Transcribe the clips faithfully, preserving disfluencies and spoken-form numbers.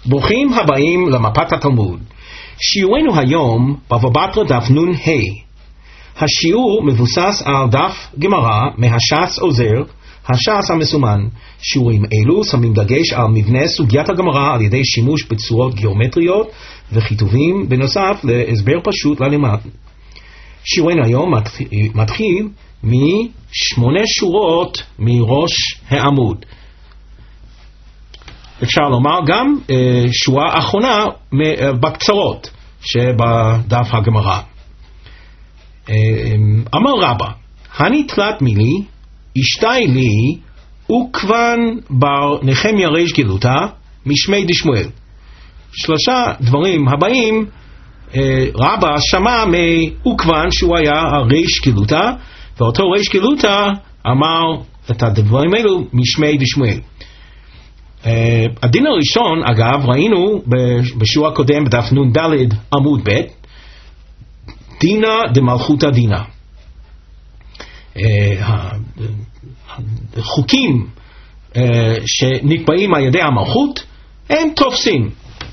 ברוכים הבאים למפת התלמוד. שיעורנו היום בבא בתרא דף נ"ה. השיעור מבוסס על דף גמרא מהש"ס עוזר, הש"ס המסומן. שיעורים אלו שמים דגש על מבנה סוגיית הגמרא על ידי שימוש בצורות גיאומטריות וכיתובים, בנוסף להסבר פשוט ללימוד. שיעורנו היום מתחיל משמונה שורות מראש העמוד. אפשר לומר גם אה, שורה אחרונה אה, בקצרות שבדף הגמרא. אה, אמר רבא, הני תלת מילי, אשתי לי, וכבן בר נחמיה ריש גילותא, משמי דשמואל. שלושה דברים הבאים, אה, רבא שמע מאוכבן שהוא היה הריש גילותא, ואותו ריש גילותא אמר את הדברים האלו משמי דשמואל. Uh, הדין הראשון, אגב, ראינו בשיעור הקודם בדף נ"ד עמוד ב', דינא דמלכותא דינא. Uh, החוקים uh, שנקבעים על ידי המלכות הם תופסים.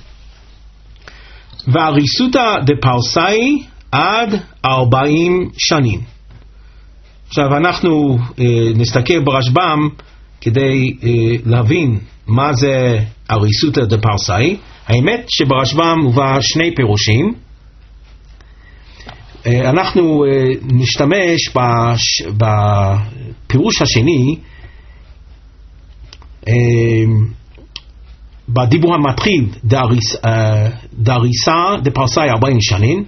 והריסותא דפרסאי עד ארבעים שנים. עכשיו אנחנו uh, נסתכל ברשב"ם כדי uh, להבין מה זה הריסותא דפרסאי. האמת שברשב"ם מובא שני פירושים. אנחנו נשתמש בפירוש השני, בדיבור המתחיל דהריסא דפרסאי ארבעים שנים.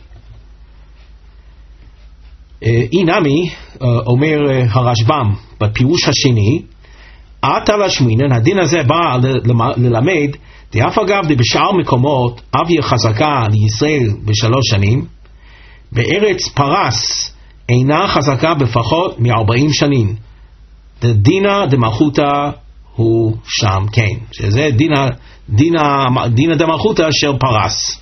אינמי, אומר הרשב"ם בפירוש השני, עתה לשמינן, הדין הזה בא ללמד, דאף אגב דבשאר מקומות אביה חזקה לישראל בשלוש שנים, בארץ פרס אינה חזקה בפחות מ-ארבעים שנים. דינא דמלכותא הוא שם, כן. שזה דינא, דינא, דינא דמלכותא של פרס.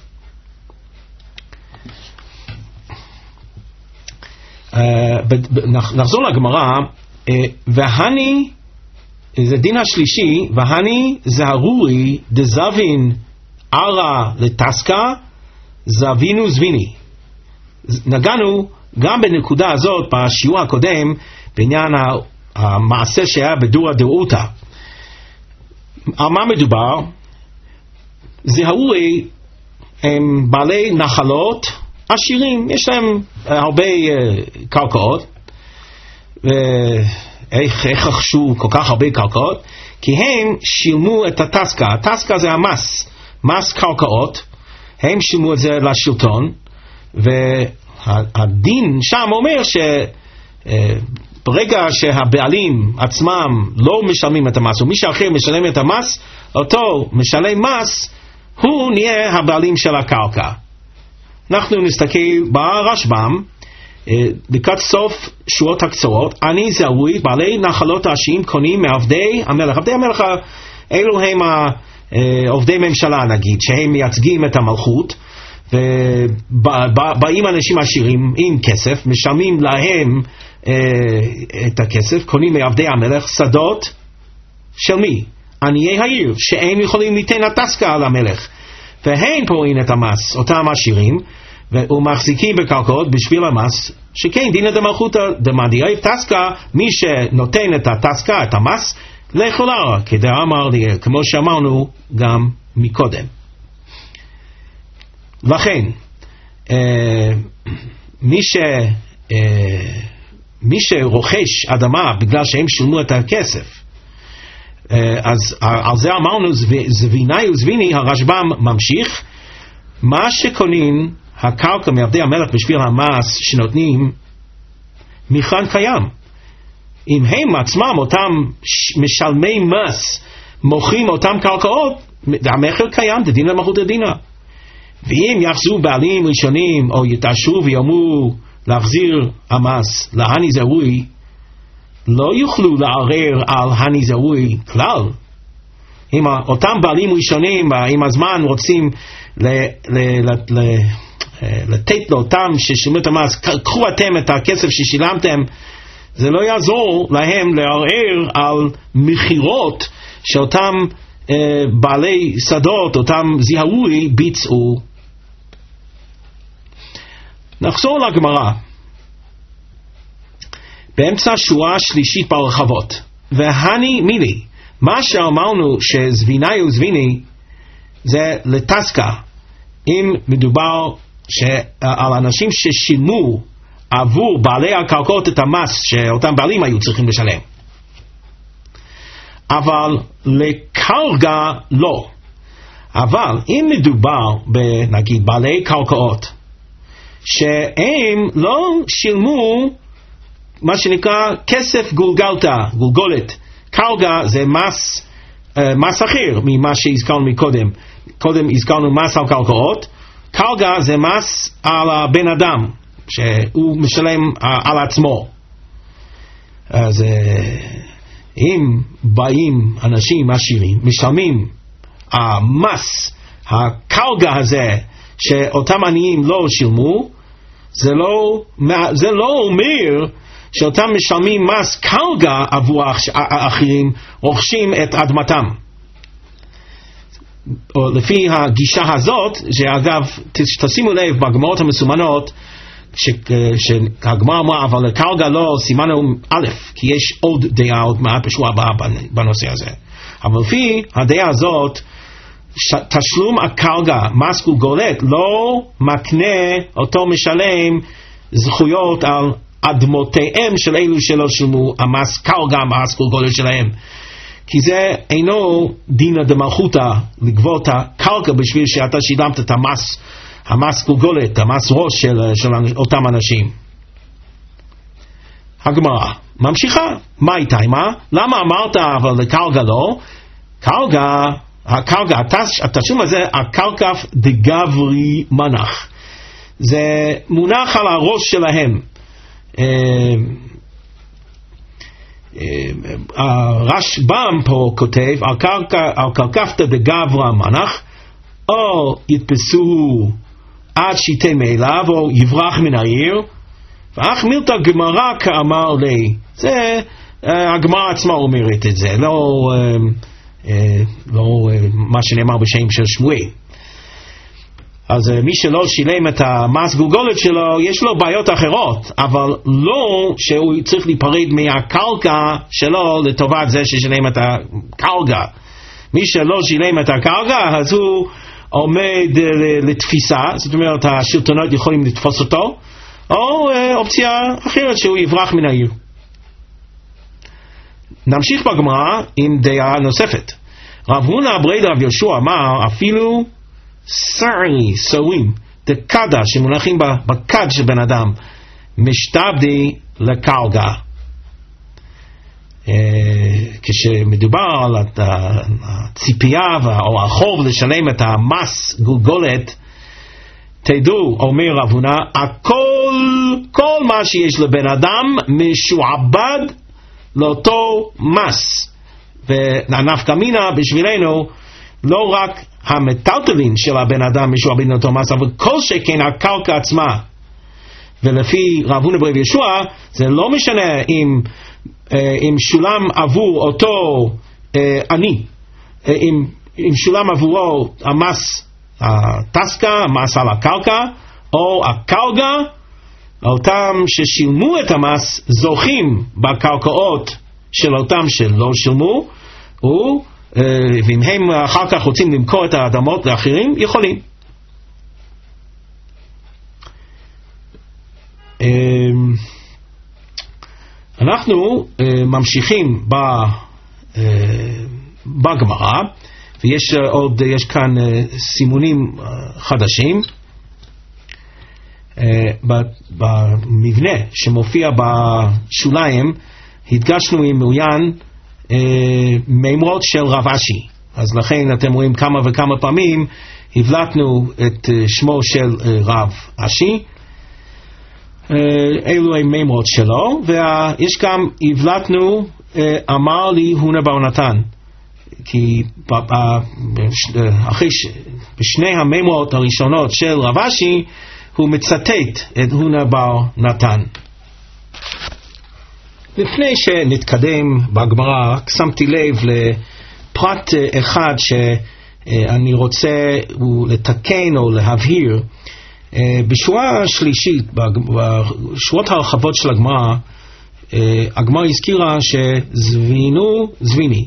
Uh, נחזור לגמרא, uh, והני, זה דין השלישי, והני זהרורי דזבין ערה לטסקה זבינו זביני. נגענו גם בנקודה הזאת בשיעור הקודם בעניין המעשה שהיה בדורא דאורתא. על מה מדובר? זהרורי הם בעלי נחלות עשירים, יש להם הרבה uh, קרקעות, ו... איך, איך רכשו כל כך הרבה קרקעות? כי הם שילמו את הטסקה. הטסקה זה המס, מס קרקעות. הם שילמו את זה לשלטון, והדין שם אומר שברגע שהבעלים עצמם לא משלמים את המס, ומישהו אחר משלם את המס, אותו משלם מס, הוא נהיה הבעלים של הקרקע. אנחנו נסתכל ברשב"ם, לקראת סוף שורות הקצרות, אני זהוי בעלי נחלות העשירים קונים מעבדי המלך. עבדי המלך אלו הם עובדי ממשלה, נגיד, שהם מייצגים את המלכות, ובאים אנשים עשירים עם כסף, משלמים להם את הכסף, קונים מעבדי המלך שדות של מי? עניי העיר, שהם יכולים ליתן הטסקה על המלך, והם פורעים את המס, אותם עשירים, ומחזיקים בקרקעות בשביל המס, שכן דינא דמלכותא דמדיעי טסקה, מי שנותן את הטסקה, את המס, לכולרה, כדאמר ליאל, כמו שאמרנו גם מקודם. לכן, אה, מי, ש, אה, מי שרוכש אדמה בגלל שהם שילמו את הכסף, אה, אז על זה אמרנו זביני וזביני. הרשב"ם ממשיך, מה שקונים הקרקע מעבדי המלך בשביל המס שנותנים, מכרן קיים. אם הם עצמם, אותם משלמי מס, מוכרים אותם קרקעות, המחר קיים, דין למלכותא דינא. ואם יחזו בעלים ראשונים, או יתעשרו ויאמרו להחזיר המס להני זהוי, לא יוכלו לערער על הני זהוי כלל. אם אותם בעלים ראשונים, עם הזמן רוצים ל... ל, ל, ל לתת לאותם ששילמו את המס, קחו אתם את הכסף ששילמתם, זה לא יעזור להם לערער על מחירות שאותם בעלי שדות, אותם זיהוי, ביצעו. נחזור לגמרא. באמצע שורה שלישית ברחבות. והני מילי, מה שאמרנו שזביני וזביני זה לטסקה, אם מדובר על אנשים ששילמו עבור בעלי הקרקעות את המס שאותם בעלים היו צריכים לשלם. אבל לקרקע לא. אבל אם מדובר בנגיד בעלי קרקעות שהם לא שילמו מה שנקרא כסף גולגלתה, גולגולת. קרקע זה מס, מס אחר ממה שהזכרנו מקודם. קודם הזכרנו מס על קרקעות. קרקע זה מס על הבן אדם שהוא משלם על עצמו. אז אם באים אנשים עשירים משלמים המס הקרקע הזה שאותם עניים לא שילמו, זה לא, זה לא אומר שאותם משלמים מס קרקע עבור האחרים רוכשים את אדמתם. או לפי הגישה הזאת, שאגב תשימו לב בגמרות המסומנות שהגמרא אמרה אבל קרקע לא סימנו א', כי יש עוד דעה עוד מעט בשבוע הבא בנושא הזה. אבל לפי הדעה הזאת תשלום הקרקע, מס גולגולת, לא מקנה אותו משלם זכויות על אדמותיהם של אלו שלא שילמו המס קרקע, המס גולגולת שלהם. כי זה אינו דינא דמלכותא לגבות הקרקע בשביל שאתה שילמת את המס, המס גולגולת, המס ראש של, של אותם אנשים. הגמרא ממשיכה, מה איתה? מה? למה אמרת אבל לקרקע לא? קרקע, הקרקע, התשלום הזה, הקרקע דגברי מנח. זה מונח על הראש שלהם. הרשב"ם פה כותב על קרקפתא דגברא מנח, או יתפסוהו עד שיתם אליו או יברח מן העיר, ואך מילתא גמרא כאמר לי. זה הגמרא עצמה אומרת את זה, לא, לא מה שנאמר בשם של שמואל. אז מי שלא שילם את המס גולגולת שלו, יש לו בעיות אחרות, אבל לא שהוא צריך להיפרד מהקרקע שלו לטובת זה ששילם את הקרקע. מי שלא שילם את הקרקע, אז הוא עומד לתפיסה, זאת אומרת השלטונות יכולים לתפוס אותו, או אופציה אחרת שהוא יברח מן העיר. נמשיך בגמרא עם דעה נוספת. רב הונא ברי רב יהושע אמר אפילו סערי, סורים, דקדה שמונחים בקד של בן אדם, משתבדי לקרקע. כשמדובר על הציפייה או החוב לשלם את המס גולגולת, תדעו, אומר רב הונא, הכל, כל מה שיש לבן אדם משועבד לאותו מס. ונפקא מינה בשבילנו לא רק המטלטלין של הבן אדם משועבדים לאותו מס, אבל כל שכן הקרקע עצמה. ולפי רב הונא ברי יהושע זה לא משנה אם, אם שולם עבור אותו עני, אם, אם שולם עבורו המס הטסקה, המס על הקרקע, או הקרקע, אותם ששילמו את המס זוכים בקרקעות של אותם שלא שילמו, הוא ואם הם אחר כך רוצים למכור את האדמות לאחרים, יכולים. אנחנו ממשיכים בגמרא, ויש עוד, יש כאן סימונים חדשים. במבנה שמופיע בשוליים, הדגשנו עם מעוין מימרות של רב אשי, אז לכן אתם רואים כמה וכמה פעמים הבלטנו את שמו של רב אשי. אלו הם מימרות שלו, ויש גם הבלטנו אמר לי הונא בר נתן, כי אחרי בשני המימרות הראשונות של רב אשי הוא מצטט את הונא בר נתן. לפני שנתקדם בגמרא, רק שמתי לב פרט אחד שאני רוצה לתקן או להבהיר. בשורה השלישית, בשורות הרחבות של הגמרא, הגמרא הזכירה שזבינו זביני,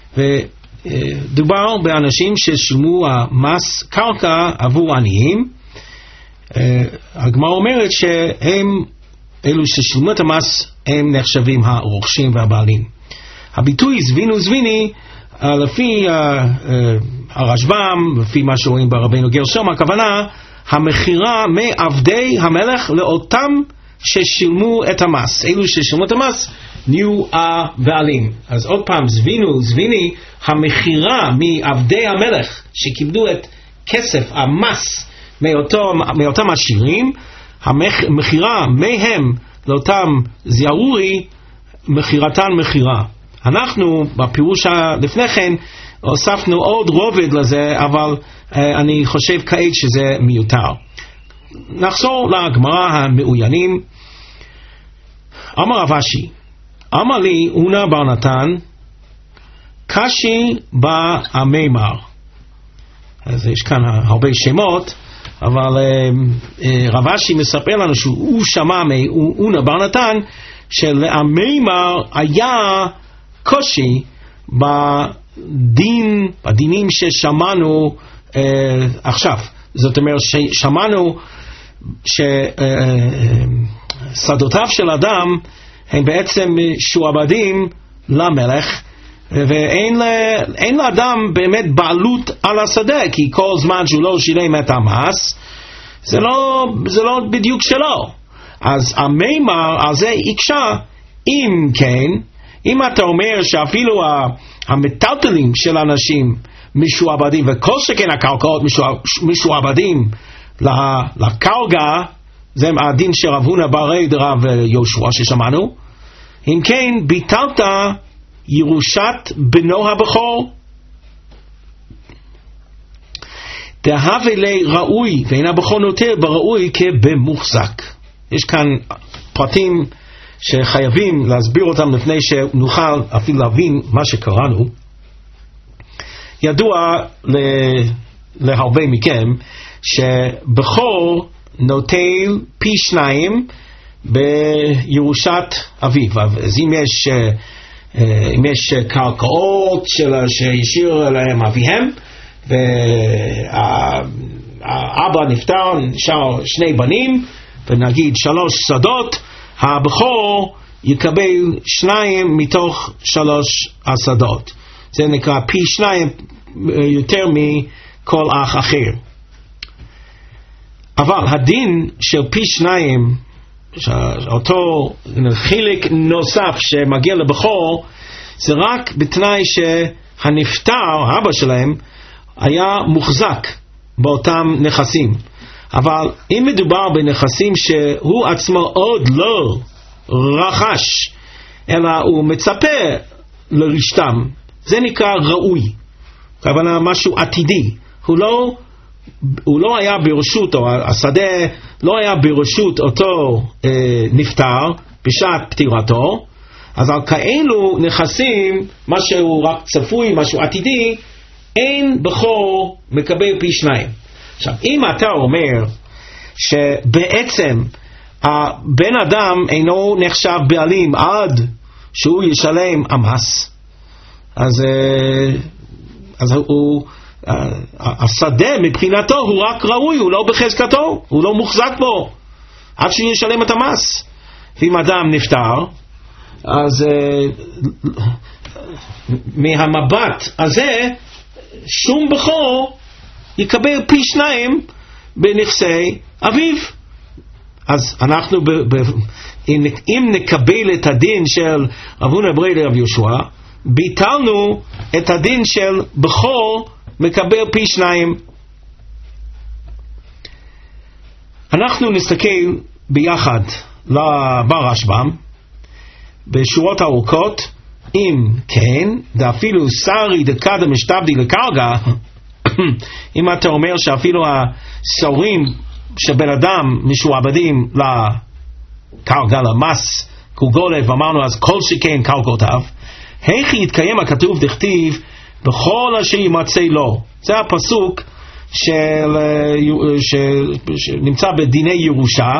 ודובר באנשים ששילמו מס קרקע עבור עניים. הגמרא אומרת שהם, אלו ששילמו את המס, הם נחשבים הרוכשים והבעלים. הביטוי זבינו זביני, לפי הרשב"ם, לפי מה שרואים ברבינו גרשום, הכוונה המחירה מעבדי המלך לאותם ששילמו את המס. אלו ששילמו את המס נהיו הבעלים. אז עוד פעם, זבינו זביני, המחירה מעבדי המלך שקיבלו את כסף המס מאותו, מאותם עשירים, המחירה מהם לאותם זיאורי, מחירתן מחירה. אנחנו בפירוש לפני כן הוספנו עוד רובד לזה, אבל uh, אני חושב כעת שזה מיותר. נחזור לגמרא המעוינים. אמר רב אשי, אמר לי אונה בר נתן, קשי במימר. אז יש כאן הרבה שמות, אבל uh, uh, רב אשי מספר לנו שהוא שמע מאונה בר נתן שלמימר היה קושי בדין, בדינים ששמענו אה, עכשיו. זאת אומרת ששמענו ששדותיו של אדם הם בעצם שועבדים למלך, ואין אין לאדם באמת בעלות על השדה, כי כל זמן שהוא לא שילם את המס, זה לא, זה לא בדיוק שלו. אז המימר הזה יקשה, אם כן, אם אתה אומר שאפילו המטלטלים של אנשים משועבדים, וכל שכן הקרקעות משועבדים לקרקע, זה הדין של רב הונא ברי דרב יהושע ששמענו, אם כן ביטלת ירושת בנו הבכור, דהווה לי ראוי, ואין הבכור נותר בראוי כבמוחזק. יש כאן פרטים שחייבים להסביר אותם לפני שנוכל אפילו להבין מה שקראנו. ידוע להרבה מכם שבכור נוטל פי שניים בירושת אביו. אז אם יש, אם יש קרקעות שהשאיר להם אביהם, והאבא נפטר, נשאר שני בנים, ונגיד שלוש שדות, הבכור יקבל שניים מתוך שלוש השדות. זה נקרא פי שניים יותר מכל אח אחר. אבל הדין של פי שניים, אותו חלק נוסף שמגיע לבכור, זה רק בתנאי שהנפטר, אבא שלהם, היה מוחזק באותם נכסים. אבל אם מדובר בנכסים שהוא עצמו עוד לא רכש, אלא הוא מצפה לרשתם, זה נקרא ראוי, כוונה משהו עתידי. הוא לא, הוא לא היה ברשות, או השדה לא היה ברשות אותו אה, נפטר בשעת פטירתו, אז על כאלו נכסים, משהו רק צפוי, משהו עתידי, אין בכור מקבל פי שניים. עכשיו, אם אתה אומר שבעצם הבן אדם אינו נחשב בעלים עד שהוא ישלם המס, אז, אז הוא, השדה מבחינתו הוא רק ראוי, הוא לא בחזקתו, הוא לא מוחזק בו עד שהוא ישלם את המס. ואם אדם נפטר, אז מהמבט הזה שום בכור יקבל פי שניים בנכסי אביו. אז אנחנו ב, ב, אם, אם נקבל את הדין של רב הונא ברי דרב יהושע, ביטלנו את הדין של בכור מקבל פי שניים. אנחנו נסתכל ביחד ברשב"ם בשורות ארוכות. אם כן, דאפילו שרי דקדם משתבדי לקרקע, אם אתה אומר שאפילו השרים שבן אדם משועבדים לקרקע, למס קוגולת, ואמרנו אז כל שכן קרקעותיו, איך יתקיים הכתוב דכתיב בכל אשר ימצא לו. זה הפסוק של, של, שנמצא בדיני ירושה,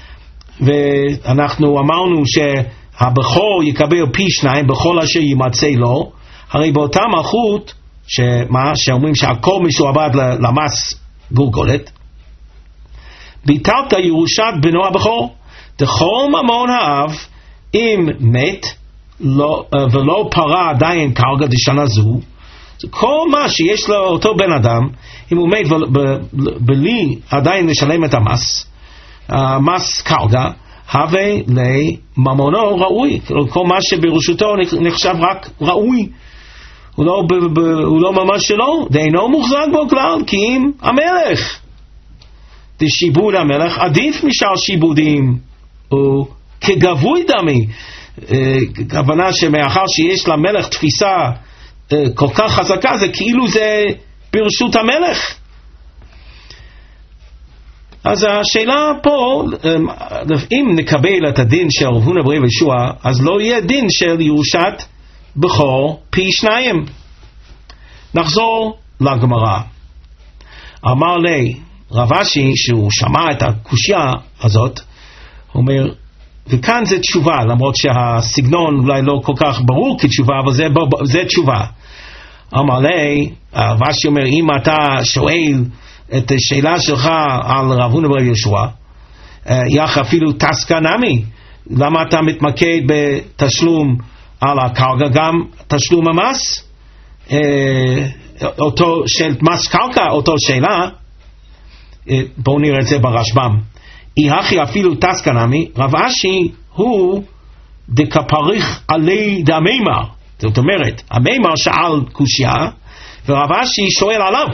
ואנחנו אמרנו שהבכור יקבל פי שניים בכל אשר ימצא לו. הרי באותה מלכות שמה, שאומרים שהכל משועבד למס גולגולת, ביטלת ירושת בנו הבכור. דכל ממון האב אם מת לא, ולא פרה עדיין קרקע דשנה זו, כל מה שיש לאותו בן אדם, אם הוא מת בלי עדיין לשלם את המס, המס קרקע, הווה לממונו ראוי. כל מה שברשותו נחשב רק ראוי, הוא לא, ב, ב, הוא לא ממש שלו, דאינו מוחזק בו כלל, כי אם המלך דשיבוד המלך עדיף משאר שיבודים או כגבוי דמי. כוונה שמאחר שיש למלך תפיסה כל כך חזקה, זה כאילו זה ברשות המלך. אז השאלה פה, אם נקבל את הדין של רב הונא בר יהושע, אז לא יהיה דין של ירושת בכור פי שניים. נחזור לגמרא. אמר לי רב אשי, שהוא שמע את הקושיה הזאת, הוא אומר, וכאן זה תשובה, למרות שהסגנון אולי לא כל כך ברור כתשובה, אבל זה, זה תשובה. אמר לי, רב אשי אומר, אם אתה שואל את השאלה שלך על רב הונא בר יהושע, יח אפילו תסקה נמי, למה אתה מתמקד בתשלום על הקרקע, גם תשלום המס, אותו של מס קרקע, אותו שאלה. בואו נראה את זה ברשב"ם. אי הכי אפילו תסקה נמי, רב אשי הוא דקפריך עלי דמימר. זאת אומרת, המימר שאל קושיה, ורב אשי שואל עליו.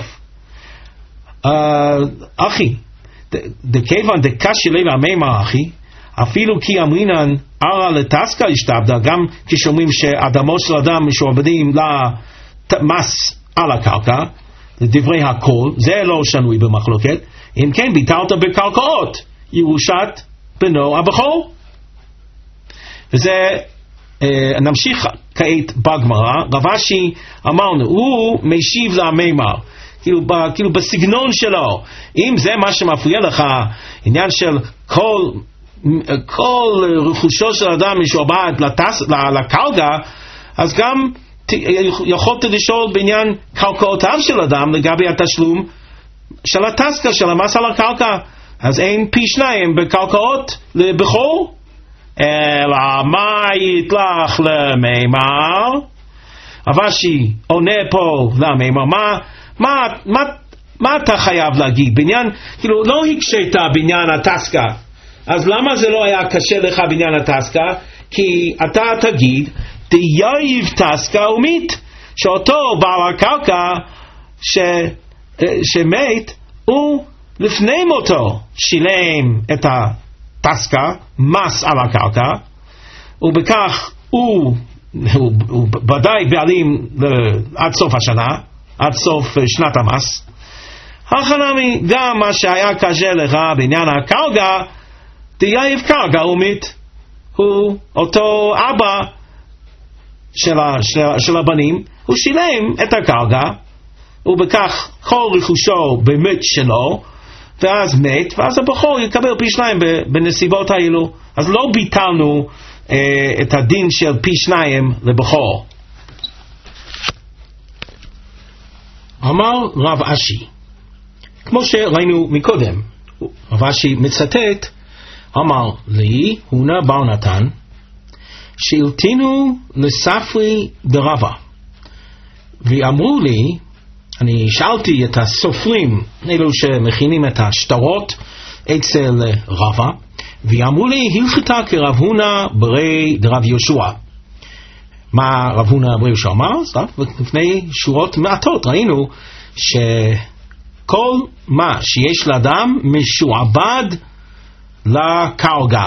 אחי, דכיוון דקשי לי למימר אחי, אפילו כי אמרינן ערה לתסקה השתעבדה, גם כשאומרים שאדמות של אדם משועבדים למס על הקרקע, לדברי הכל, זה לא שנוי במחלוקת. אם כן, ביטלת בקרקעות ירושת בנו הבכור. וזה, אה, נמשיך כעת בגמרא. רב אשי אמרנו, הוא משיב למימר, כאילו, ב, כאילו בסגנון שלו. אם זה מה שמפריע לך, עניין של כל, כל רכושו של אדם משועבד לקרקע, אז גם יכולת לשאול בעניין קרקעותיו של אדם לגבי התשלום של התסקה, של המס על הקרקע. אז אין פי שניים בקרקעות לבכור. אלא מה יתלך למימר? רב אשי עונה פה למימר, מה, מה, מה, מה אתה חייב להגיד? בעניין, כאילו לא הקשית בעניין התסקה, אז למה זה לא היה קשה לך בעניין התסקה? כי אתה תגיד דייב תסקה ומית, שאותו בעל הקרקע ש, שמת הוא לפני מותו שילם את התסקה, מס על הקרקע, ובכך הוא, הוא, הוא ודאי בעלים עד סוף השנה, עד סוף שנת המס. החנמי, גם מה שהיה קשה לך בעניין הקרקע, דייב קרקע ומית, הוא אותו אבא של, ה, של, של הבנים, הוא שילם את הקרקע, ובכך כל רכושו באמת שלו, ואז מת, ואז הבכור יקבל פי שניים בנסיבות האלו. אז לא ביטלנו אה, את הדין של פי שניים לבכור. אמר רב אשי, כמו שראינו מקודם, רב אשי מצטט, אמר לי הונא בר נתן, שאלתינו לספרי דרבה, ואמרו לי, אני שאלתי את הסופרים, אלו שמכינים את השטרות אצל רבה, ואמרו לי, הלכתה כרב הונא ברי דרב יהושע. מה רב הונא ברי יהושע אמר? לפני שורות מעטות ראינו שכל מה שיש לאדם משועבד לקרקע,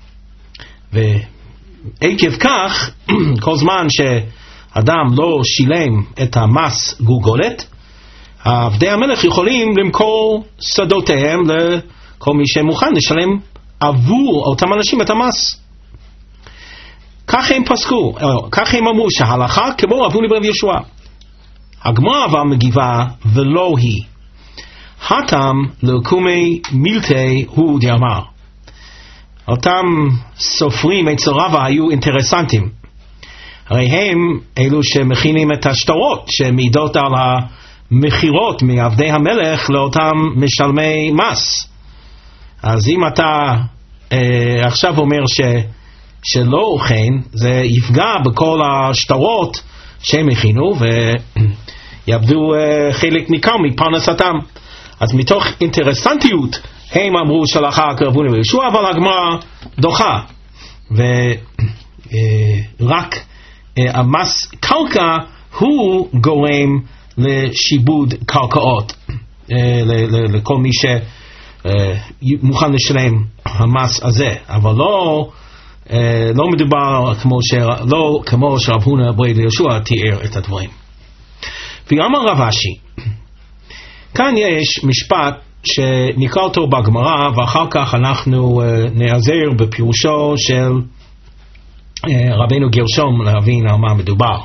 ועקב כך, כל זמן שאדם לא שילם את המס גולגולת, עבדי המלך יכולים למכור שדותיהם לכל מי שמוכן לשלם עבור אותם אנשים את המס. כך הם פסקו, כך הם אמרו שההלכה כמו רב הונא בר יהושע. הגמרא אבל מגיבה ולא היא. הטם לקומי מילתי הוא דאמר. אותם סופרים אצל רבא היו אינטרסנטים. הרי הם אלו שמכינים את השטרות שמעידות על המחירות מעבדי המלך לאותם משלמי מס. אז אם אתה אה, עכשיו אומר ש, שלא כן, זה יפגע בכל השטרות שהם הכינו ויאבדו אה, חלק ניכר מפרנסתם. אז מתוך אינטרסנטיות הם אמרו שלחה קרבוני וישוע, אבל הגמרא דוחה, ורק המס קרקע הוא גורם לשיבוד קרקעות לכל מי שמוכן לשלם המס הזה, אבל לא לא מדובר כמו ש לא כמו שרב הונא ברי ליהושע תיאר את הדברים. ואמר רב אשי, כאן יש משפט שנקרא אותו בגמרא, ואחר כך אנחנו uh, נעזר בפירושו של uh, רבנו גרשום להבין על מה מדובר.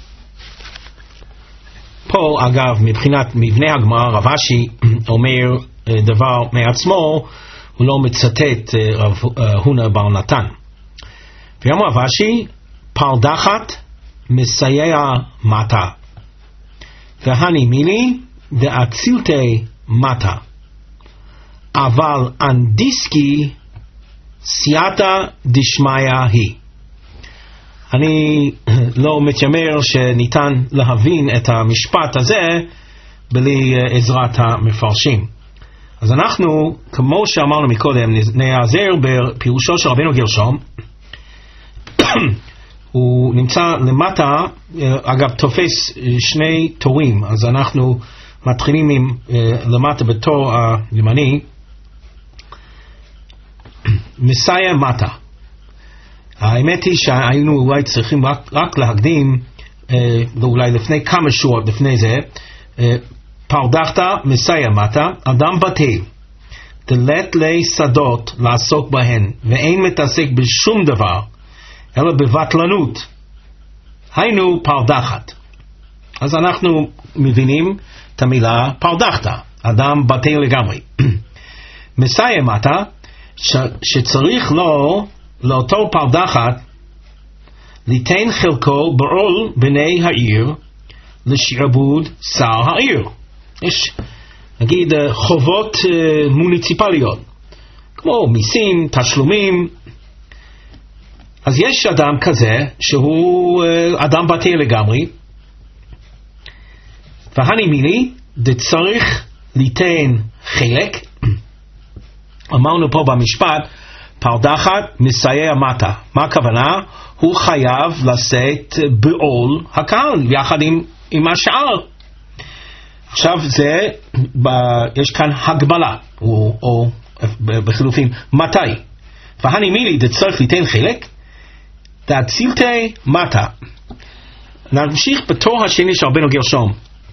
פה אגב מבחינת מבנה הגמרא רב אשי אומר uh, דבר מעצמו, הוא לא מצטט uh, רב uh, הונא בר נתן. ואמר רב אשי, פרדחת מסייע מטה, והני מילי דאצילתי מטה, אבל אנדיסקי סייעתא דשמיא היא. אני לא מתיימר שניתן להבין את המשפט הזה בלי עזרת המפרשים. אז אנחנו, כמו שאמרנו מקודם, נעזר בפירושו של רבנו גרשום. הוא נמצא למטה, אגב תופס שני תורים, אז אנחנו מתחילים עם למטה בתור הימני, מסייע מטה. האמת היא שהיינו אולי צריכים רק, רק להקדים, אולי לפני כמה שורות לפני זה, פרדחת מסייע מטה, אדם בטל, דלת לי שדות לעסוק בהן, ואין מתעסק בשום דבר, אלא בבטלנות, היינו פרדחת. אז אנחנו מבינים את המילה פרדחת, אדם בטל לגמרי. מסייע מטה, ש, שצריך לו, לאותו פרדחת, ליתן חלקו בעול בני העיר, לשעבוד שר העיר. יש, נגיד, חובות uh, מוניציפליות, כמו מיסים, תשלומים. אז יש אדם כזה, שהוא uh, אדם בטל לגמרי, והני מילי, דצריך ליתן חלק. אמרנו פה במשפט, פרדחת מסייע מטה. מה הכוונה? הוא חייב לשאת בעול הקהל, יחד עם, עם השאר. עכשיו זה, ב, יש כאן הגבלה, או, או בחילופין, מתי? והני מילי, דצריך ליתן חלק, דאצילתי מטה. נמשיך בתור השני של רבנו גרשום.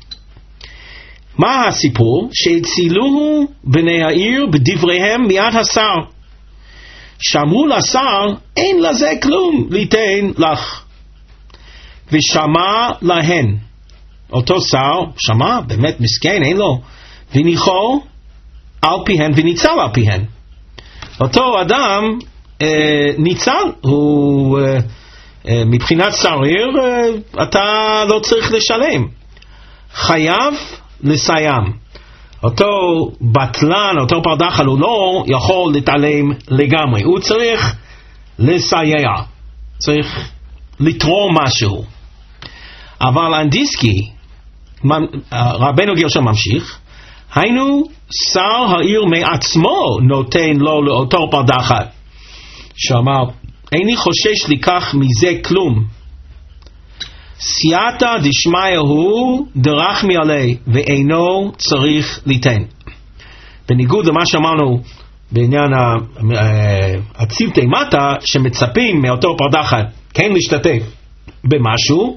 מה הסיפור? שהצילוהו בני העיר בדבריהם מיד השר, שאמרו לשר, אין לזה כלום ליתן לך, ושמע להן. אותו שר שמע, באמת מסכן, אין לו, וניחו על פיהן וניצל על פיהן. אותו אדם אה, ניצל, הוא אה, אה, מבחינת שר עיר, אה, אתה לא צריך לשלם, חייב לסיים. אותו בטלן, אותו פרדחל, הוא לא יכול להתעלם לגמרי, הוא צריך לסייע, צריך לתרום משהו. אבל אנדיסקי, רבנו גרשום ממשיך, היינו שר העיר מעצמו נותן לו לאותו פרדחל, שאמר, איני חושש לקח מזה כלום, סייעתא דשמיא הוא דרחמי עלי, ואינו צריך ליתן. בניגוד למה שאמרנו בעניין הצילתי מטה, שמצפים מאותו פרדחת כן להשתתף במשהו,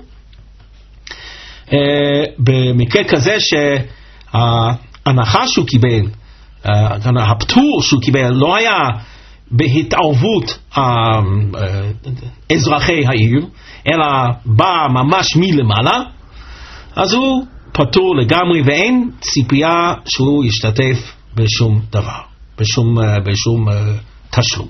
במקרה כזה שההנחה שהוא קיבל, הפטור שהוא קיבל, לא היה בהתערבות אזרחי העיר, אלא בא ממש מלמעלה, אז הוא פטור לגמרי ואין ציפייה שהוא ישתתף בשום דבר, בשום, בשום תשלום.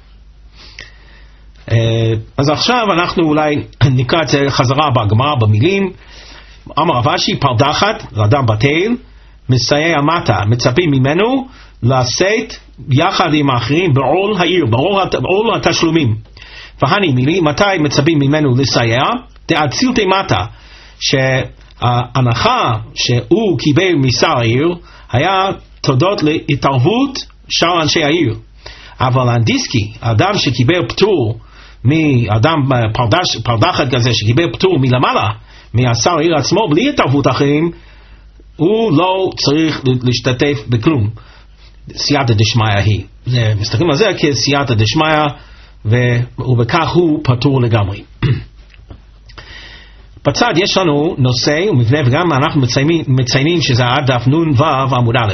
אז עכשיו אנחנו אולי נקרא את זה חזרה בגמרא במילים. אמר רב אשי, פרדחת, אדם בטל, מסייע מטה, מצפים ממנו לשאת יחד עם האחרים בעול העיר, בעול התשלומים. והני מילי, מתי מצפים ממנו לסייע? דאצילתי מטה, שההנחה שהוא קיבל משר העיר היה תודות להתערבות שאר אנשי העיר. אבל הנדיסקי, האדם שקיבל פטור מאדם פרדש, פרדחת כזה שקיבל פטור מלמעלה מהשר העיר עצמו בלי התערבות אחרים, הוא לא צריך להשתתף בכלום. סייעתא דשמיא היא, מסתכלים על זה כסייעתא דשמיא, ובכך הוא פטור לגמרי. בצד יש לנו נושא ומבנה, וגם אנחנו מציינים, מציינים שזה עד דף נון וו עמוד א'.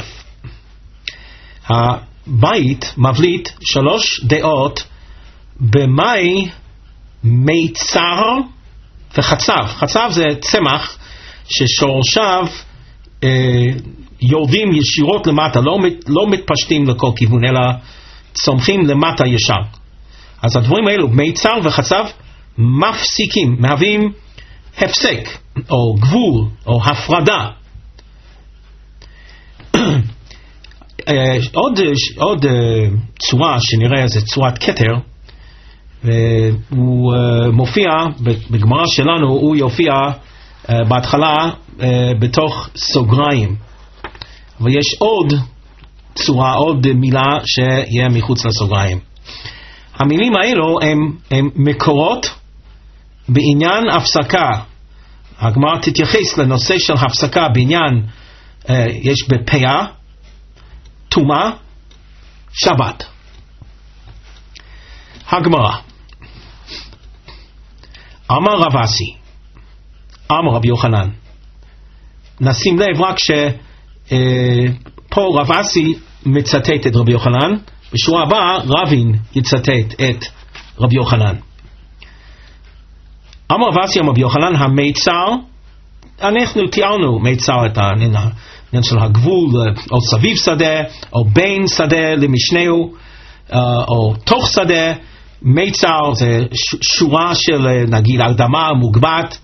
הבית מבליט שלוש דעות במאי מיצר וחצב. חצב זה צמח ששורשיו אה, יורדים ישירות למטה, לא, לא מתפשטים לכל כיוון, אלא צומחים למטה ישר. אז הדברים האלו, מיצר וחצב, מפסיקים, מהווים הפסק, או גבול, או הפרדה. עוד, עוד צורה שנראה זה צורת כתר, והוא מופיע בגמרא שלנו, הוא יופיע בהתחלה בתוך סוגריים, ויש עוד צורה, עוד מילה שיהיה מחוץ לסוגריים. המילים האלו הם, הם מקורות בעניין הפסקה. הגמרא תתייחס לנושא של הפסקה בעניין, יש בפאה, טומאה, שבת. הגמרא, אמר רב אסי, אמר רבי יוחנן. נשים לב רק שפה רב אסי מצטט את רבי יוחנן, בשורה הבאה רבין יצטט את רבי יוחנן. אמר רב אסי אמר רבי יוחנן, המיצר, אנחנו תיארנו מיצר את העניין של הגבול, או סביב שדה, או בין שדה למשנהו, או תוך שדה. מיצר זה שורה של נגיד אדמה מוגבת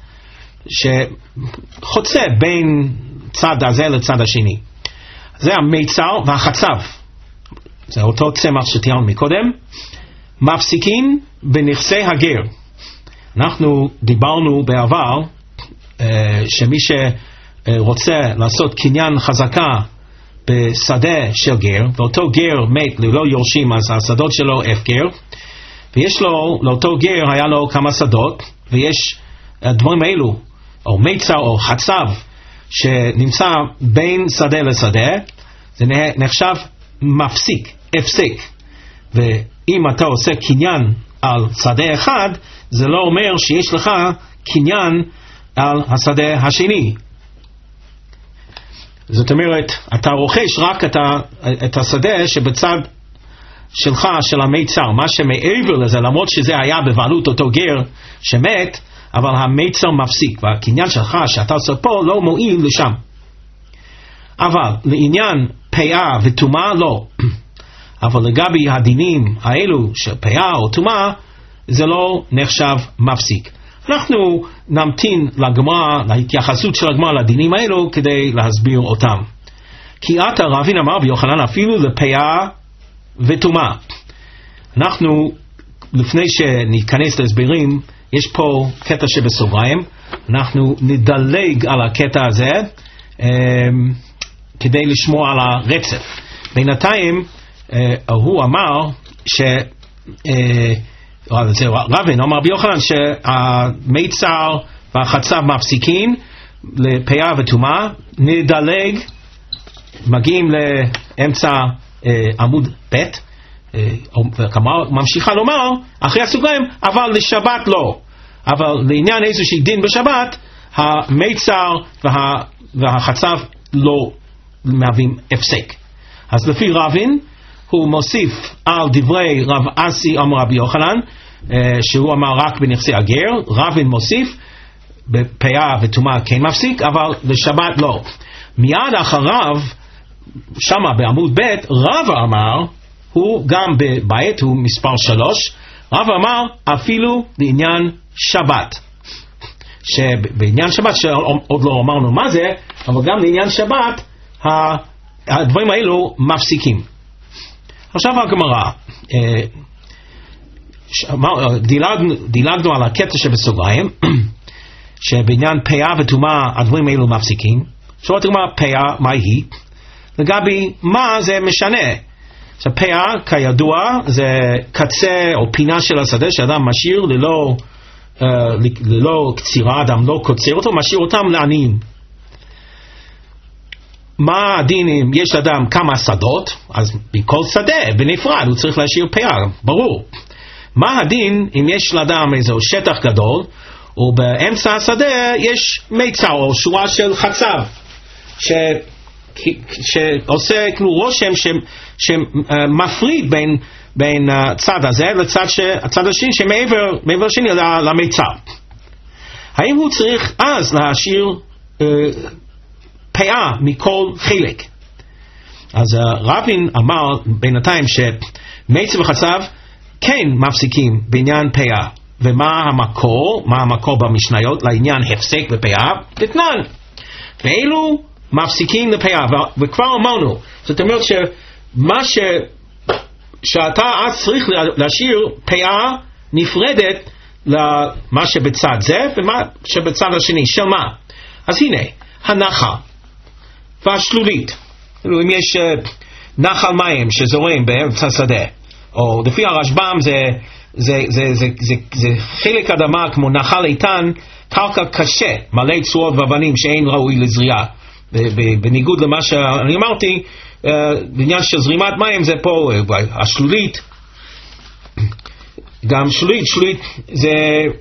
שחוצה בין צד הזה לצד השני. זה המיצר. והחצב זה אותו צמח שתיארנו מקודם, מפסיקים בנכסי הגר. אנחנו דיברנו בעבר שמי שרוצה לעשות קניין חזקה בשדה של גר, ואותו גר מת ללא יורשים, אז השדות שלו הפקר, ויש לו, לאותו גר היה לו כמה שדות, ויש הדברים האלו, או מיצר או חצב, שנמצא בין שדה לשדה, זה נחשב מפסיק, הפסק. ואם אתה עושה קניין על שדה אחד, זה לא אומר שיש לך קניין על השדה השני. זאת אומרת, אתה רוכש רק את, ה, את השדה שבצד שלך, של המיצר. מה שמעבר לזה, למרות שזה היה בבעלות אותו גר שמת, אבל המיצר מפסיק, והקניין שלך שאתה עושה פה לא מועיל לשם. אבל לעניין פאה וטומאה לא. אבל לגבי הדינים האלו של פאה או טומאה, זה לא נחשב מפסיק. אנחנו נמתין לגמרא, להתייחסות של הגמרא לדינים האלו כדי להסביר אותם. כי עתה רבין אמר ביוחנן אפילו לפאה וטומאה. אנחנו, לפני שניכנס להסברים, יש פה קטע שבסוגריים, אנחנו נדלג על הקטע הזה אה, כדי לשמוע על הרצף. בינתיים אה, הוא אמר ש... אה, רבין אמר ביוחנן שהמיצר והחצב מפסיקים לפאה וטומאה. נדלג, מגיעים לאמצע אה, עמוד ב', אה, וכמה ממשיכה לומר אחרי הסוגריים, אבל לשבת לא. אבל לעניין איזושהי דין בשבת, המיצר וה, והחצב לא מהווים הפסק. אז לפי רבין הוא מוסיף על דברי רב אסי אמר רבי יוחנן, שהוא אמר רק בנכסי הגר. רבין מוסיף בפאה וטומאה כן מפסיק, אבל לשבת לא. מיד אחריו, שמה בעמוד ב', רב אמר, הוא גם בבית, הוא מספר שלוש, רב אמר אפילו בעניין שבת. שבעניין שבת, שעוד לא אמרנו מה זה, אבל גם לעניין שבת, הדברים האלו מפסיקים. עכשיו הגמרא, דילגנו, דילגנו על הקטע שבסוגריים, שבעניין פאה וטומאה הדברים האלו מפסיקים. שואלת הגמרא, פאה, מה היא? לגבי מה זה משנה? עכשיו פאה, כידוע, זה קצה או פינה של השדה שאדם משאיר ללא, uh, ללא קצירה, אדם לא קוצר אותו, משאיר אותם לעניים. מה הדין אם יש אדם כמה שדות? אז בכל שדה, בנפרד, הוא צריך להשאיר פאה, ברור. מה הדין אם יש לאדם איזה שטח גדול, ובאמצע השדה יש מיצר או שורה של חצב, ש... שעושה כאילו רושם שמפריד בין, בין הצד הזה לצד ש... הצד השני שמעבר מעבר שני למיצר. האם הוא צריך אז להשאיר אה, פאה מכל חלק? אז רבין אמר בינתיים שמיצר וחצב כן מפסיקים בעניין פאה. ומה המקור? מה המקור במשניות לעניין הפסק בפאה? תתנן. ואילו מפסיקים לפאה, ו- וכבר אמרנו, זאת אומרת שמה ש... שאתה אז צריך להשאיר פאה נפרדת למה שבצד זה ומה שבצד השני, של מה? אז הנה, הנחל והשלולית, אם יש נחל מים שזורם באמצע שדה, או לפי הרשב"ם זה, זה, זה, זה, זה, זה חלק אדמה כמו נחל איתן, קרקע קשה, מלא צורות ואבנים שאין ראוי לזריעה. בניגוד למה שאני אמרתי, בעניין של זרימת מים זה פה השלולית. גם שלולית, שלולית זה,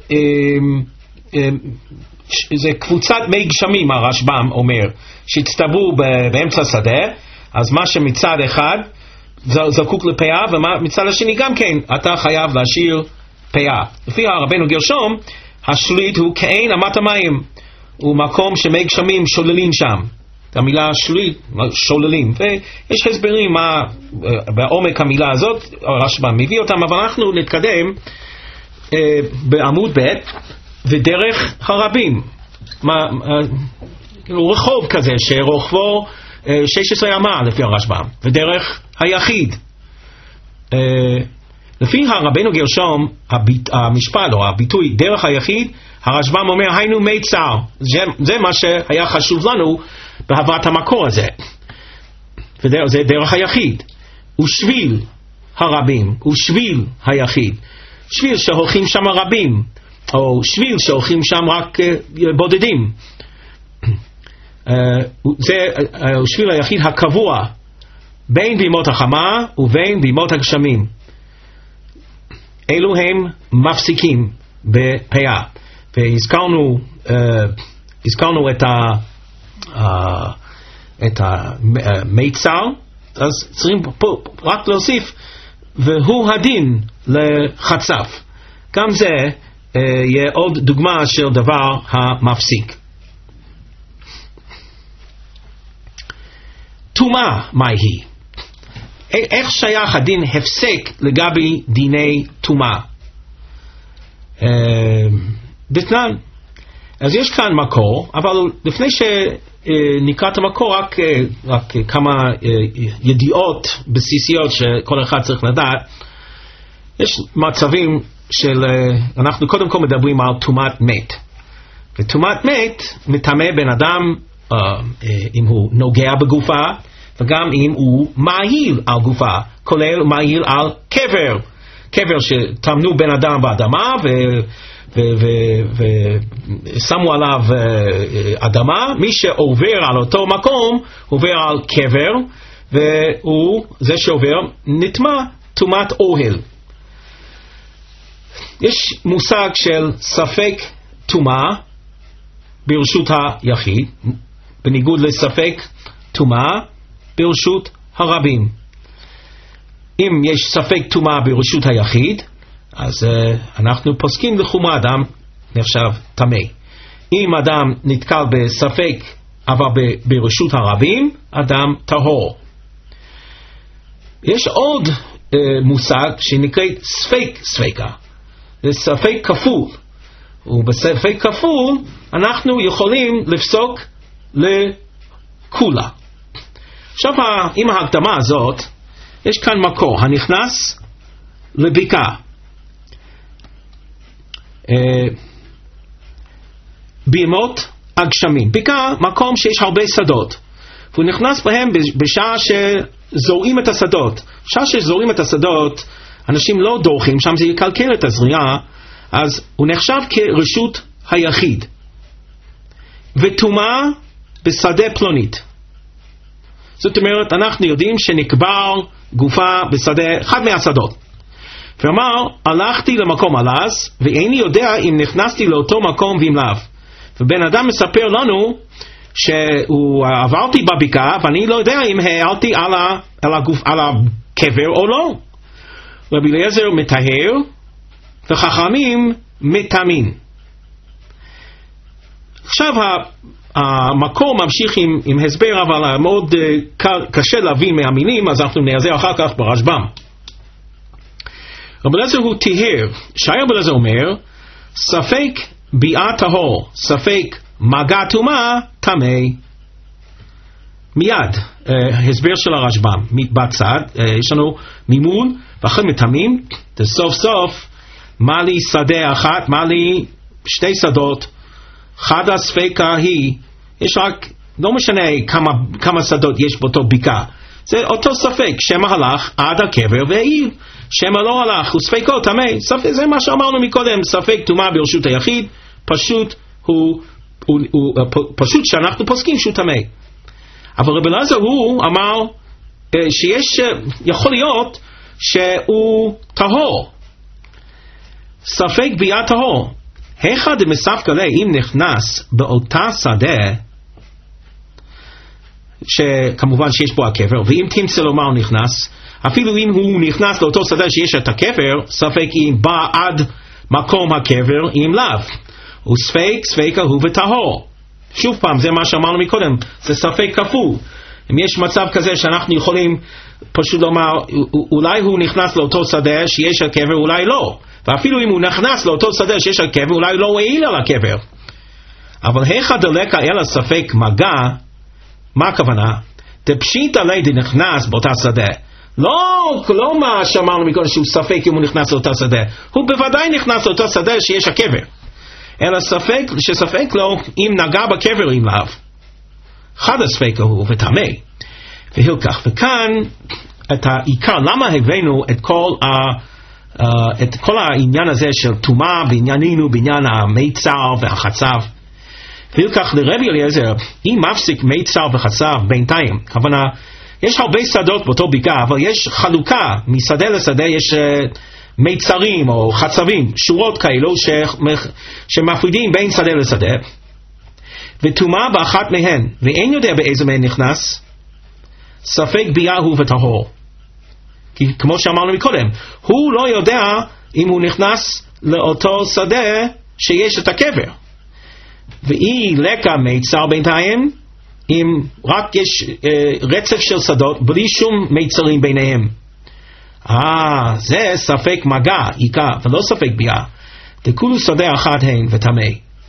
זה קבוצת מי גשמים, הרשב"ם אומר, שהצטברו באמצע שדה, אז מה שמצד אחד זקוק לפאה, ומצד השני גם כן, אתה חייב להשאיר פאה. לפי הרבנו גרשום, השלולית הוא כאין אמת המים, הוא מקום שמי גשמים שוללים שם. המילה שלולית, שוללים, ויש הסברים מה בעומק המילה הזאת, הרשב"ם מביא אותם, אבל אנחנו נתקדם אה, בעמוד ב' ודרך הרבים, מה, אה, רחוב כזה שרוחבו אה, שש עשרה אמה לפי הרשב"ם, ודרך היחיד. אה, לפי הרבנו גרשום, הביט, המשפט או הביטוי דרך היחיד, הרשב"ם אומר היינו מיצר, זה, זה מה שהיה חשוב לנו בהבאת המקור הזה, וזה דרך היחיד. ושביל הרבים, ושביל היחיד, שביל שהולכים שם רבים, או שביל שהולכים שם רק בודדים, זה שביל היחיד הקבוע בין בימות החמה ובין בימות הגשמים. אלו הם מפסיקים בפאה. והזכרנו uh, הזכרנו את ה uh, את המיצר, אז צריכים פה רק להוסיף והוא הדין לחצף. גם זה uh, יהיה עוד דוגמה של דבר המפסיק. טומאה, מה היא? איך שייך הדין הפסק לגבי דיני טומאה? Uh, דתנן. אז יש כאן מקור, אבל לפני שנקרא את המקור, רק, רק כמה ידיעות בסיסיות שכל אחד צריך לדעת. יש מצבים של, אנחנו קודם כל מדברים על טומאת מת. וטומאת מת מטמא בן אדם אם הוא נוגע בגופה, וגם אם הוא מעיל על גופה, כולל מעיל על קבר. קבר שטמנו בן אדם באדמה ו... ושמו עליו אדמה, מי שעובר על אותו מקום עובר על קבר, והוא זה שעובר נטמא טומאת אוהל. יש מושג של ספק טומאה ברשות היחיד, בניגוד לספק טומאה ברשות הרבים. אם יש ספק טומאה ברשות היחיד, אז uh, אנחנו פוסקים לחומרה, אדם נחשב טמא. אם אדם נתקל בספק אבל ברשות הרבים, אדם טהור. יש עוד uh, מושג שנקרא ספק ספקה, זה ספק כפול, ובספק כפול אנחנו יכולים לפסוק לכולה. עכשיו עם ההקדמה הזאת יש כאן מקור הנכנס לבקעה, uh, בימות הגשמים. בקעה מקום שיש הרבה שדות, והוא נכנס בהם בשעה שזורעים את השדות. בשעה שזורעים את השדות אנשים לא דורכים, שם זה יקלקל את הזריעה, אז הוא נחשב כרשות היחיד. וטומאה בשדה פלונית, זאת אומרת אנחנו יודעים שנקבר גופה בשדה, אחד מהשדות, ואמר הלכתי למקום הלז ואיני יודע אם נכנסתי לאותו מקום ואם לאו. ובן אדם מספר לנו שהוא עברתי בבקעה ואני לא יודע אם העלתי על, ה, על, הגוף, על הקבר או לא. רבי אליעזר מטהר וחכמים מטמאים. עכשיו המקור ממשיך עם, עם הסבר, אבל מאוד uh, קשה להבין מהמילים, אז אנחנו נעזר אחר כך ברשב"ם. רבי אליעזר הוא טהר. שי רבי אליעזר אומר ספק ביאה טהור, ספק מגע טומאה טמא. מיד uh, הסבר של הרשב"ם בצד, uh, יש לנו מימון ואחרי מטמאים, סוף סוף מה לי שדה אחת, מה לי שתי שדות, חד הספקה היא, יש רק, לא משנה כמה, כמה שדות יש באותו בקעה, זה אותו ספק, שמא הלך עד הקבר והעיל, שמא לא הלך הוא ספקו טמא. זה מה שאמרנו מקודם, ספק טומאה ברשות היחיד, פשוט הוא, הוא, הוא, פשוט שאנחנו פוסקים שהוא טמא. אבל רבי אליעזר הוא אמר שיש, יכול להיות שהוא טהור, ספק ביאה טהור. היכא דמספקא ליה, אם נכנס באותה שדה שכמובן שיש בו הקבר, ואם תמצא לומר הוא נכנס, אפילו אם הוא נכנס לאותו שדה שיש את הקבר, ספק אם בא עד מקום הקבר אם לאו, הוא ספק ספקה הוא וטהור. שוב פעם, זה מה שאמרנו מקודם, זה ספק כפול. אם יש מצב כזה שאנחנו יכולים פשוט לומר אולי הוא נכנס לאותו שדה שיש הקבר, אולי לא, ואפילו אם הוא נכנס לאותו שדה שיש הקבר, אולי לא העיל על הקבר. אבל היכא דלקא אלא ספק מגע, מה הכוונה? דפשיטא ליה דנכנס באותה שדה, לא, לא מה שאמרנו מקודם שהוא ספק אם הוא נכנס לאותה שדה, הוא בוודאי נכנס לאותה שדה שיש הקבר, אלא ספק שספק לו אם נגע בקבר אם לאו, חד הספקה הוא וטמא. והילקח, וכאן את העיקר, למה הבאנו את כל ה Uh, את כל העניין הזה של טומאה בענייננו, בעניין המיצר והחצב. ולכך לרבי אליעזר, אם מפסיק מיצר וחצב בינתיים, כוונה יש הרבה שדות באותו בקעה, אבל יש חלוקה משדה לשדה, יש uh, מיצרים או חצבים, שורות כאלו ש- שמפרידים בין שדה לשדה, וטומאה באחת מהן ואין יודע באיזה מהן נכנס, ספק ביאה הוא וטהור. כי כמו שאמרנו מקודם, הוא לא יודע אם הוא נכנס לאותו שדה שיש את הקבר. ואי לקה מיצר בינתיים, אם רק יש אה, רצף של שדות בלי שום מיצרים ביניהם. אה, זה ספק מגע, עיקר, ולא ספק ביאה. דכולו שדה אחת הן וטמא.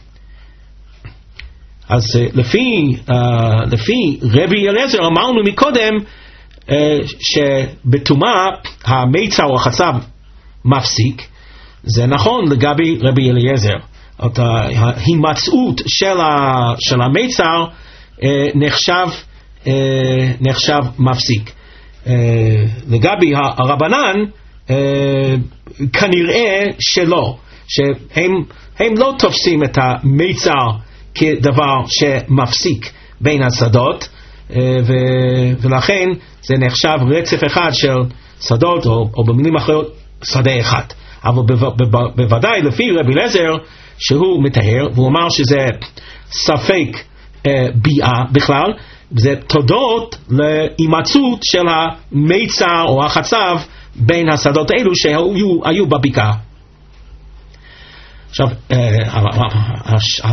אז אה, לפי, אה, לפי רבי אליעזר אמרנו מקודם, Uh, שבטומאה המיצר או החצב מפסיק. זה נכון לגבי רבי אליעזר, את ההימצאות של, ה, של המיצר uh, נחשב, uh, נחשב מפסיק. uh, לגבי הרבנן uh, כנראה שלא, שהם הם לא תופסים את המיצר כדבר שמפסיק בין השדות, uh, ו, ולכן זה נחשב רצף אחד של שדות, או, או במילים אחרות שדה אחד. אבל בו, בו, בוודאי לפי רבי אליעזר שהוא מטהר, והוא אמר שזה ספק אה, ביאה בכלל, זה תודות להימצאות של המיצר או החצב בין השדות האלו שהיו היו בבקעה. עכשיו אה,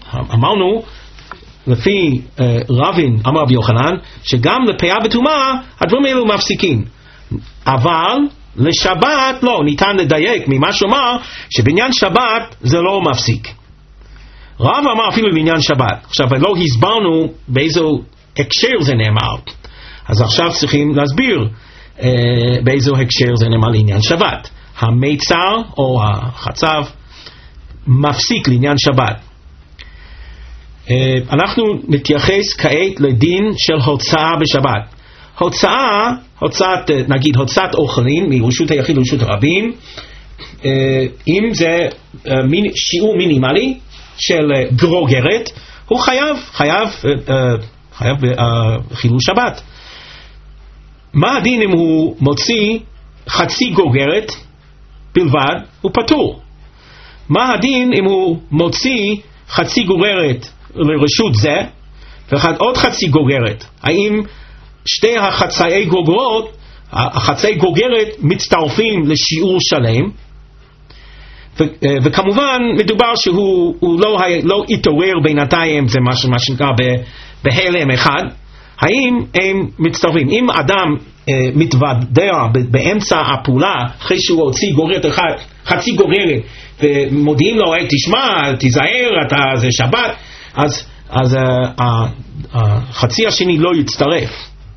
אמרנו, לפי uh, רבין, אמר רבי יוחנן, שגם לפאה וטומאה הדברים האלו מפסיקים. אבל לשבת לא, ניתן לדייק ממה שאומר שבעניין שבת זה לא מפסיק. רב אמר אפילו בעניין שבת. עכשיו לא הסברנו באיזו הקשר זה נאמר, אז עכשיו צריכים להסביר uh, באיזו הקשר זה נאמר לעניין שבת. המיצר או החצב מפסיק לעניין שבת. uh, אנחנו נתייחס כעת לדין של הוצאה בשבת. הוצאה, הוצאת, נגיד הוצאת אוכלים מרשות היחיד לרשות הרבים, uh, אם זה uh, מיני, שיעור מינימלי של uh, גרוגרת, הוא חייב, חייב, uh, uh, חייב uh, חילול שבת. מה הדין אם הוא מוציא חצי גרוגרת בלבד? הוא פטור. מה הדין אם הוא מוציא חצי גרוגרת לרשות זה ועוד חצי גרוגרת? האם שתי החצאי גרוגרות, החצאי גרוגרת מצטרפים לשיעור שלם? ו- וכמובן מדובר שהוא לא, לא התעורר בינתיים, זה מה, מה שנקרא בהלם אחד. האם הם מצטרפים? אם אדם אה, מתוודע באמצע הפעולה אחרי שהוא הוציא גוררת אחד, חצי גוררת, ומודיעים לו, hey, תשמע, תיזהר, אתה, זה שבת, אז, אז החצי השני לא יצטרף.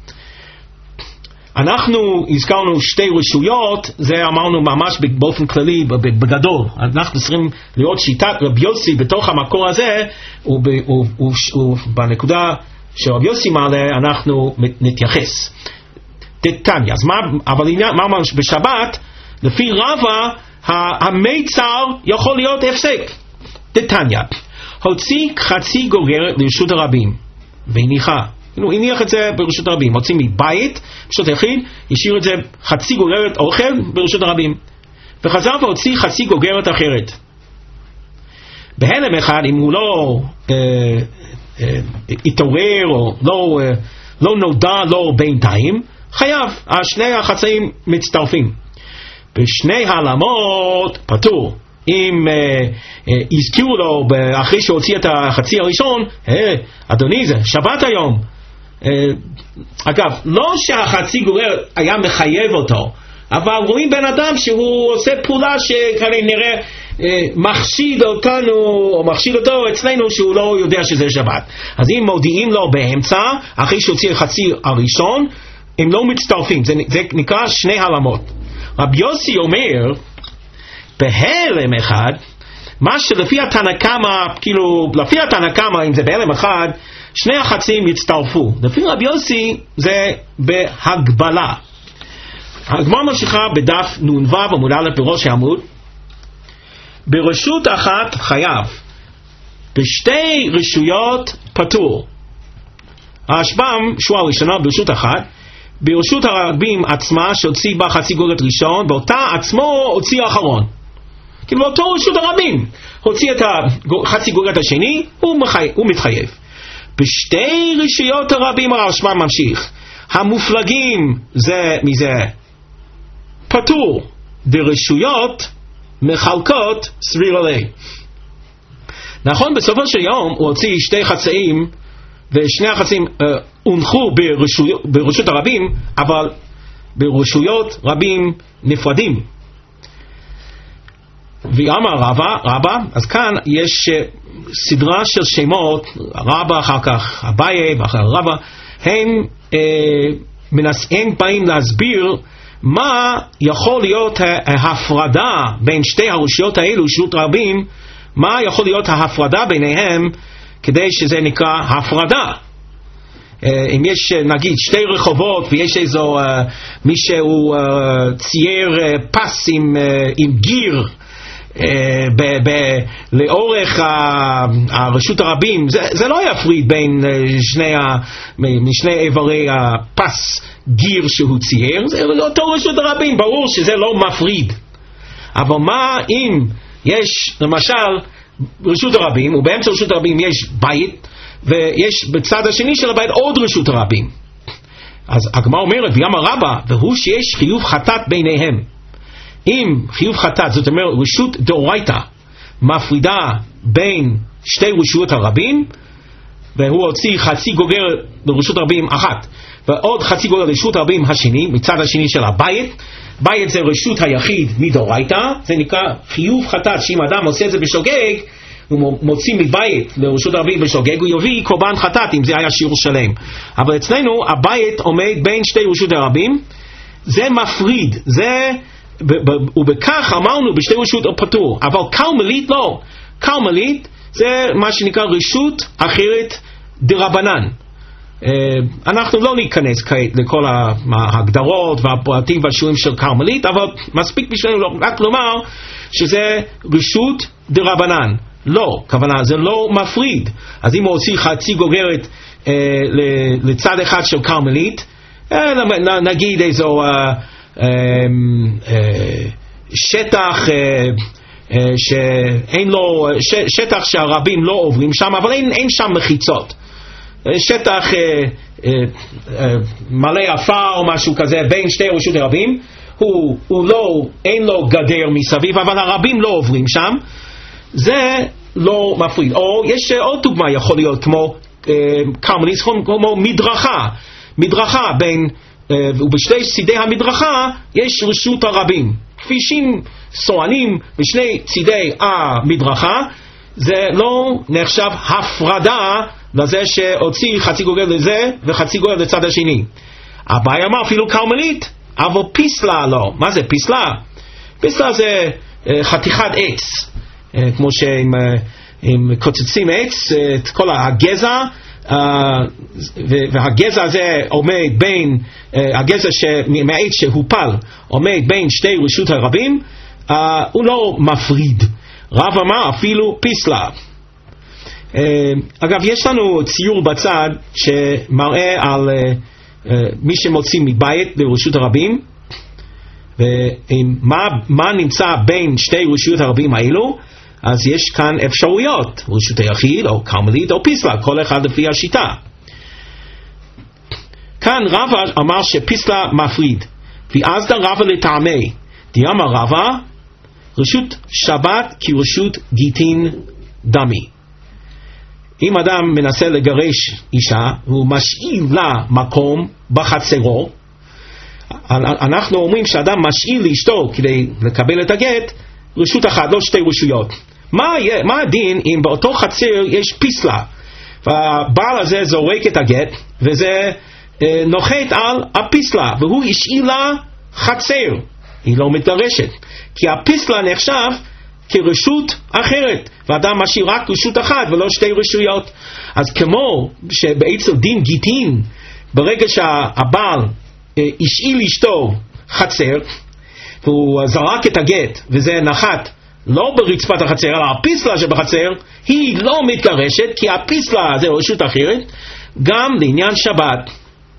אנחנו הזכרנו שתי רשויות, זה אמרנו ממש באופן כללי, בגדול. אנחנו צריכים לראות שיטת רבי יוסי בתוך המקור הזה, ובנקודה שרבי יוסי מעלה אנחנו נתייחס. תתניה, אז מה, אבל מה אמרנו בשבת? לפי רבא, המיצר יכול להיות הפסק. תתניה, הוציא חצי גוגרת לרשות הרבים, והניחה. הוא הניח את זה ברשות הרבים, הוציא מבית, ברשות היחיד, השאיר את זה חצי גוגרת אוכל ברשות הרבים, וחזר והוציא חצי גוגרת אחרת. בהלם אחד, אם הוא לא אה, אה, התעורר או לא, אה, לא נודע לו בינתיים, חייב, שני החצאים מצטרפים. בשני העלמות פטור. אם אה, אה, הזכירו לו אחרי שהוציא את החצי הראשון, אה, אדוני זה שבת היום. אה, אגב, לא שהחצי גורר היה מחייב אותו, אבל רואים בן אדם שהוא עושה פעולה שכנראה אה, מחשיד אותנו או מחשיד אותו אצלנו שהוא לא יודע שזה שבת. אז אם מודיעים לו באמצע אחרי שהוציא החצי הראשון, הם לא מצטרפים. זה, זה נקרא שני העלמות. רבי יוסי אומר בהלם אחד, מה שלפי התנא-קמא, כאילו לפי התנא-קמא אם זה בהלם אחד, שני החצים יצטרפו. לפי רבי יוסי זה בהגבלה. הגמרא ממשיכה בדף נ"ו עמוד א' בראש העמוד, ברשות אחת חייב, בשתי רשויות פטור. הרשב"ם שורה ראשונה ברשות אחת, ברשות הרבים עצמה שהוציא בה חצי גולת ראשון, באותה עצמו הוציא האחרון. כאילו באותו רשות הרבים הוציא את החצי גולת השני, הוא, מחי... הוא מתחייב. בשתי רשויות הרבים הרשב"ם ממשיך, המופלגים זה מזה פטור, דרשויות מחלקות סביר עלי. נכון, בסופו של יום הוא הוציא שתי חצאים, ושני החצאים אה, הונחו ברשויות, ברשות הרבים, אבל ברשויות רבים נפרדים. ואמר רבא, רבא, אז כאן יש סדרה של שמות, רבא אחר כך אביי ואחר רבא, הם אה, מנסים באים להסביר מה יכול להיות ההפרדה בין שתי הרשויות האלו, רשות רבים, מה יכול להיות ההפרדה ביניהם כדי שזה נקרא הפרדה. אם יש נגיד שתי רחובות ויש איזו מישהו צייר פס עם, עם גיר ב, ב, לאורך הרשות הרבים, זה, זה לא יפריד בין שני, משני איברי הפס גיר שהוא צייר, זה אותו רשות הרבים, ברור שזה לא מפריד. אבל מה אם יש למשל רשות הרבים, ובאמצע רשות הרבים יש בית, ויש בצד השני של הבית עוד רשות הרבים. אז הגמרא אומרת, ויאמר רבא, והוא שיש חיוב חטאת ביניהם. אם חיוב חטאת, זאת אומרת רשות דאורייתא, מפרידה בין שתי רשויות הרבים, והוא הוציא חצי גוגר לרשות הרבים אחת, ועוד חצי גוגר לרשות הרבים השני, מצד השני של הבית. בית זה רשות היחיד מדאורייתא, זה נקרא חיוב חטאת, שאם אדם עושה את זה בשוגג, הוא מוציא מבית לרשות הרבים בשוגג, הוא יביא קורבן חטאת אם זה היה שיעור שלם. אבל אצלנו הבית עומד בין שתי רשות הרבים, זה מפריד, זה, ובכך אמרנו בשתי רשות פטור. אבל קרמלית לא, קרמלית זה מה שנקרא רשות אחרת דרבנן. אנחנו לא ניכנס כעת לכל ההגדרות והפרטים והשיעורים של קרמלית, אבל מספיק בשבילנו רק לומר שזה רשות דרבנן. לא, כוונה, זה לא מפריד. אז אם הוא הוציא חצי גוגרת אה, לצד אחד של קרמלית, אה, נגיד איזו אה, אה, אה, שטח אה, אה, שאין לו, ש, שטח שהרבים לא עוברים שם, אבל אין, אין שם מחיצות. שטח אה, אה, אה, מלא עפר או משהו כזה בין שתי רשות הרבים, הוא, הוא לא, אין לו גדר מסביב, אבל הרבים לא עוברים שם. זה לא מפריד. או יש עוד דוגמה, יכול להיות כמו קרמלית, כמו מדרכה, מדרכה בין, ובשתי צידי המדרכה יש רשות הרבים, כבישים סוענים בשני צידי המדרכה. זה לא נחשב הפרדה לזה שהוציא חצי גוגל לזה וחצי גוגל לצד השני. הבעיה אמר אפילו קרמלית, אבל פיסלה לא. מה זה פיסלה? פיסלה זה חתיכת עץ, כמו שהם קוצצים עץ, את כל הגזע, והגזע הזה עומד בין, הגזע מהעץ שהופל עומד בין שתי רשות הרבים, הוא לא מפריד. רב אמר אפילו פיסלה. אגב, יש לנו ציור בצד שמראה על מי שמוציא מבית לרשות הרבים, ומה מה נמצא בין שתי רשויות הרבים האלו. אז יש כאן אפשרויות, רשות היחיד או קרמלית או פיסלה, כל אחד לפי השיטה. כאן רבא אמר שפיסלה מפריד, ואז דה רבא לטעמי, דיאמר רבא, רשות שבת כרשות גיטין דמי. אם אדם מנסה לגרש אישה, הוא משאיל לה מקום בחצרו, אנחנו אומרים שאדם משאיל לאשתו כדי לקבל את הגט, רשות אחת, לא שתי רשויות. מה, מה הדין אם באותו חצר יש פיסלה, והבעל הזה זורק את הגט, וזה אה, נוחת על הפיסלה, והוא השאיל לה חצר, היא לא מתגרשת, כי הפיסלה נחשב כרשות אחרת, ואדם משאיר רק רשות אחת ולא שתי רשויות. אז כמו שבעצם דין גיטין, ברגע שהבעל אה, השאיל אשתו חצר, והוא זרק את הגט, וזה נחת לא ברצפת החצר, אלא הפיסלה שבחצר, היא לא מתגרשת, כי הפיסלה זה רשות אחרת, גם לעניין שבת.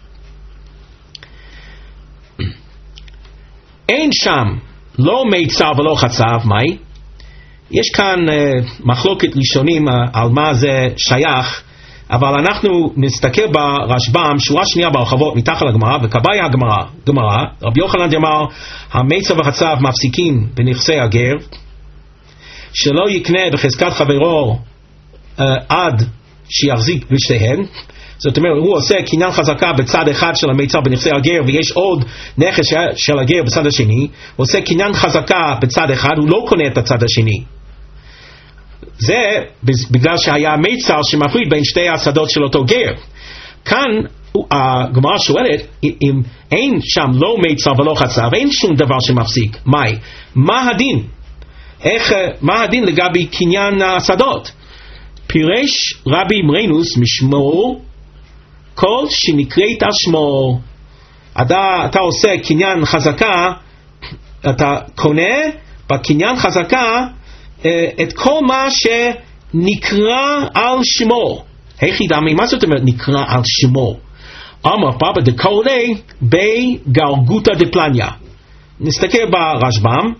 אין שם לא מיצר ולא חצב, מהי? יש כאן uh, מחלוקת ראשונים uh, על מה זה שייך, אבל אנחנו נסתכל ברשב"ם, שורה שנייה ברחבות מתחת לגמרא, וקבעי הגמרא, גמרא, רבי יוחנן אמר, המיצר וחצב מפסיקים בנכסי הגר, שלא יקנה בחזקת חברו uh, עד שיחזיק בשתיהן. זאת אומרת, הוא עושה קניין חזקה בצד אחד של המיצר בנכסי הגר, ויש עוד נכס של הגר בצד השני, הוא עושה קניין חזקה בצד אחד, הוא לא קונה את הצד השני. זה בגלל שהיה מיצר שמפריד בין שתי השדות של אותו גר. כאן הגמרא שואלת, אם אין שם לא מיצר ולא חצב, אין שום דבר שמפסיק, מהי? מה הדין? איך, מה הדין לגבי קניין השדות? פירש רבי מרינוס משמו, כל שנקראת על שמו. אתה, אתה עושה קניין חזקה, אתה קונה בקניין חזקה את כל מה שנקרא על שמו. היחידמי, מה זאת אומרת נקרא על שמו? אמר פאפה דקולי בי גרגותא דפלניה. נסתכל ברשב"ם.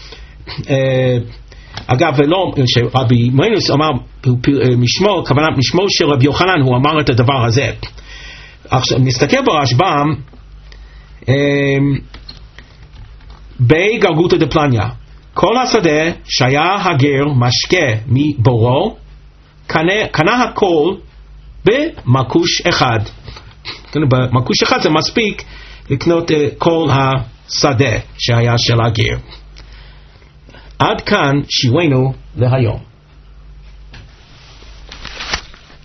אגב, ולא, שרבי מרינוס אמר משמו, כוונה משמו של רבי יוחנן, הוא אמר את הדבר הזה. עכשיו, נסתכל ברשב"ם, בי גרגותא דפלניה. כל השדה שהיה הגר משקה מבורו, קנה, קנה הכל במקוש אחד. במקוש אחד זה מספיק לקנות כל השדה שהיה של הגר. עד כאן שיעורנו להיום.